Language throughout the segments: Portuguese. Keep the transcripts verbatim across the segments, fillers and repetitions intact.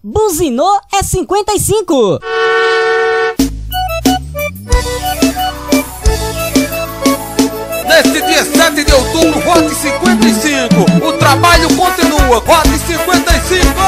Buzinou é cinquenta e cinco. Neste dia sete de outubro, vote cinquenta e cinco. O trabalho continua, vote cinquenta e cinco.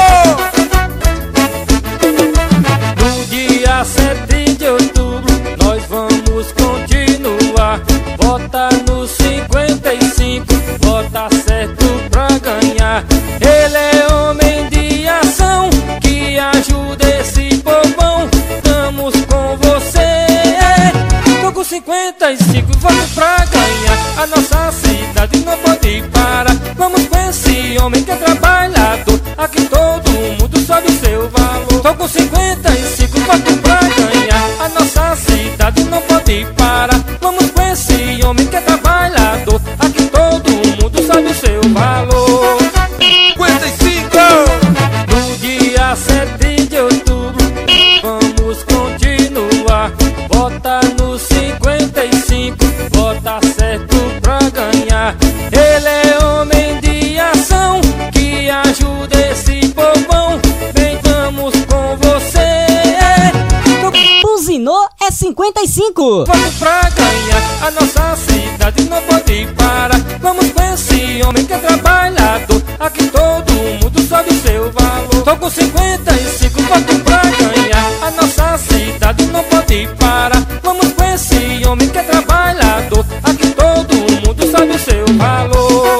No dia sete de outubro, nós vamos continuar. Vota no cinquenta e cinco, vota certo pra ganhar. Ele é homem de ação, que ajuda esse povão. Estamos com você. Tô com cinquenta e cinco, voto pra ganhar. A nossa cidade não pode parar. Vamos com esse homem que é trabalhador. Aqui todo mundo sabe o seu valor. Tô com cinquenta e cinco, voto pra ganhar. A nossa cidade não pode parar. Vamos com esse homem que é trabalhador. Aqui todo mundo sabe o seu valor. cinquenta e cinco. No dia sete de outubro, vamos continuar. Vota no cinquenta e cinco, vota certo pra ganhar. Ele é homem de ação, que ajuda esse povão. Bem, estamos com você. Buzinou é cinquenta e cinco. Vamos pra ganhar, a nossa cidade não pode parar. Vamos com esse homem que é trabalhador. Aqui todo mundo sabe o seu valor. Tô com cinquenta e cinco, voto pra ganhar. A nossa cidade não pode parar. Vamos com esse homem que é trabalhador. Aqui todo mundo sabe o seu valor.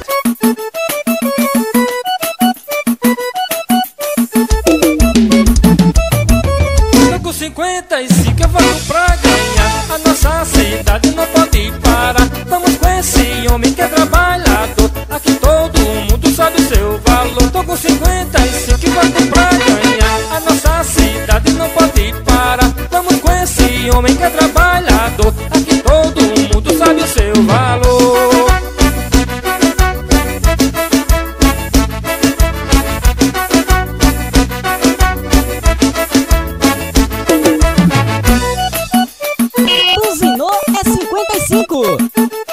Tô com cinquenta e cinco, eu voto pra ganhar. A nossa cidade não pode parar. Vamos com esse homem que é trabalhador. Aqui todo mundo sabe o seu valor. Tô com cinquenta e cinco, eu voto pra ganhar. A nossa cidade não pode parar. Vamos com esse homem que é trabalhador. Aqui todo mundo sabe o seu valor. Buzinou é cinquenta e cinco.